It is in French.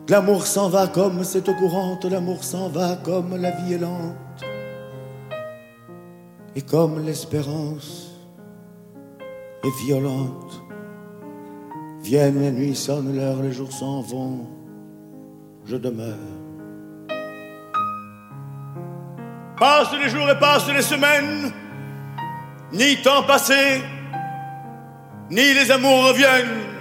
L'amour s'en va comme cette eau courante, l'amour s'en va comme la vie est lente, et comme l'espérance est violente. Viennent les nuits, sonnent l'heure, les jours s'en vont, je demeure. Passent les jours et passent les semaines, ni temps passé, ni les amours reviennent.